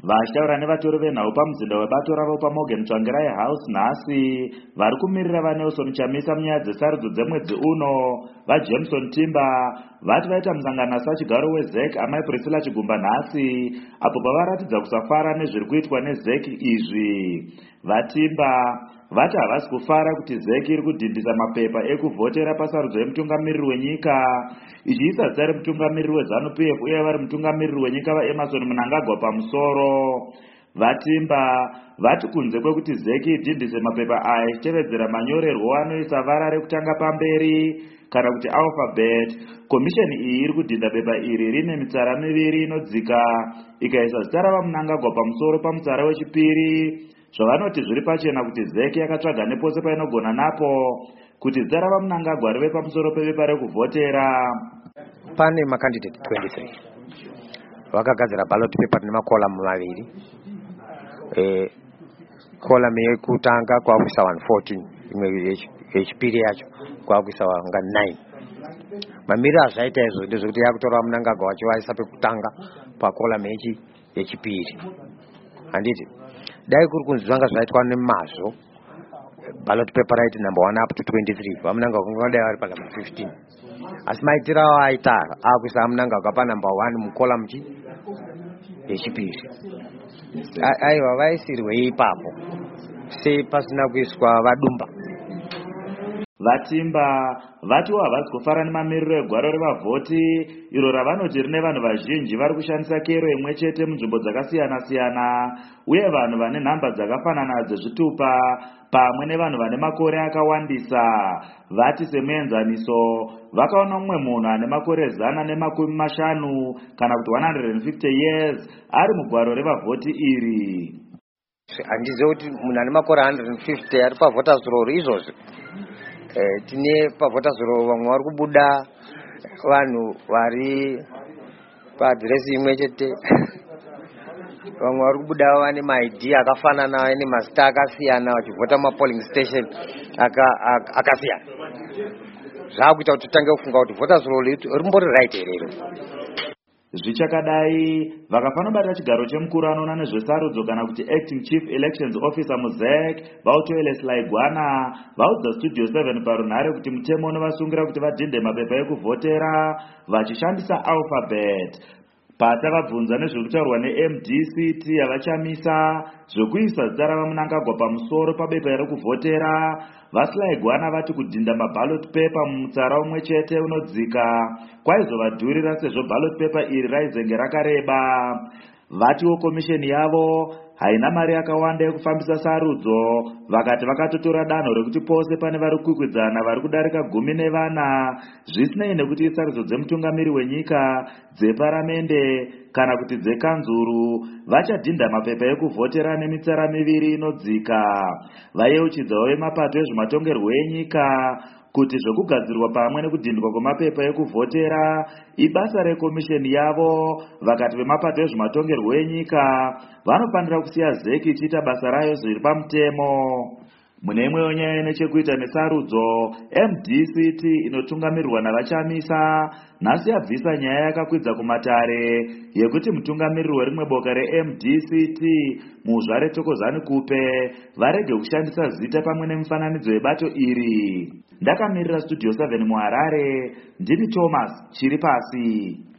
Vachitaura nevatori venhau pamuzinda webato ravo paMorgan Tsvangirai House nhasi, vari kumirira vaNelson Chamisa munyaya dzesarudzo dzemwedzi uno, vaJameson Timber vati vaita musangano nasachigaro weZEC amai Priscilla Chigumba nhasi, apo pavaratidza kusafara nezviri kuitwa neZEC izvi. VaTimber vati havasi kufara kuti ZEC iri kudhindisa mapepa ekuvhotera pasarudzo yemutungamiriri wenyika, ichiisa zita remutungamiriri weZANU-PF uye vari mutungamiriri wenyika vaEmerson Mnangagwa pamusoro. VaTimber vati kunze kwekuti ZEC idhindise mapepa aya ichitevedzera manyorerwo anoisa vara rekutanga pamberi kana kuti alphabet, komisheni iyi iri kudhinda pepa iri rine mitsara miviri inodzika ikaisa zita ravaMnangagwa pamusoro pamutsara wechipiri, zvavanoti zviri pachena kuti ZEC yakatsvaga nepose painogona napo kuti zita ravaMnangagwa rive pamusoro pepepa rekuvhotera. Pane makandidate 23 vakagadzira ballot paper rine makolamu maviri. Kolamu yekutanga kwakuisa 114, imwe yechipiri yacho kwakuisa wanga 9. Mamiriro azvaita izvo ndezvekuti yakutora Mnangagwa wachivaisa pekutanga pakolamu yechipiri. Handiti dai kuri kunzi zvanga zvaitwa nemazvo ballot paper right number 1 up to 23 vaMnangagwa kungadai vari panumber 15, asi maitiro avo aita akuisa Mnangagwa panumber 1 mukolamu yechipiri. Aiwa vaisirwei ipapo sei pasina kuiswa vadumba? VaTimber vatiwo havasi kufara nemamiriro egwaro revavhoti iro ravanoti rine vanhu vazhinji vari kushandisa kero imwe chete munzvimbo dzakasiyana-siyana uye vanhu vane nhamba dzakafanana dzezvitupa pamwe nevanhu vane makore akawandisa. Vati semuenzaniso vakaona mumwe munhu ane makore 150 kana kuti 150 years ari mugwaro revavhoti iri. Handizivi kuti munhu ane makore 150 ari pavhoters roll izvozvi. Tine pavhoters roll vamwe vari kubuda vanhu vari paadhiresi imwe chete, vamwe vari kubuda vane maID akafanana ane mazita akasiyana vachivhota mapolling station akasiyana. Zvakuita kuti titange kufunga kuti vhoters roll rimbori right here. Zvichakadai vakafanobata chigaro chemukuru anoona nezvesarudzo kana kuti acting chief elections officer muZEC Vautoile Slaigwana vaudza Studio 7 parunhare kuti mutemo unovasungira kuti vadhinde mapepa ekuvhotera vachishandisa alphabet. Patavabvunza nezviri kutaurwa neMDCT yavachamisa zvekuisa zita ravaMnangagwa pamusoro pabepa rekuvhotera, vaSlaigwana vati kudhinda maballot paper mumutsara umwe chete unodzika kwaizovadhurira sezvo ballot paper iri raizenge rakareba. Vatiwo komisheni yavo haina mari yakawanda yekufambisa sarudzo, vakati vakatotora danho rekuti pose pane vari kukwikwidzana vari kudarika 14 zvisinei nekuti isarudzo dzemutungamiri wenyika, dzeparamende kana kuti dzekanzuru, vachadhinda mapepa ekuvhotera nemitsara miviri inodzika. Vayeuchidzawo vemapato ezvematongerwo enyika kuti zvekugadzirwa pamwe nekudhindwa kwemapepa ekuvhotera ibasa rekomisheni yavo, vakati vemapato ezvematongerwo enyika vanofanira kusiya ZEC ichiita basa rayo zviri pamutemo. Mune imwewo nyaya ine chekuita nesarudzo, MDCT inotungamirirwa navachamisa nhasi yabvisa nyaya yakakwidza kumatare yekuti mutungamiriri werimwe boka reMDCT muzvare Thokozani Kupe varege kushandisa zita pamwe nemufananidzo webato iri. Ndakamirira Studio 7 muHarare, ndini Thomas Chiripasi.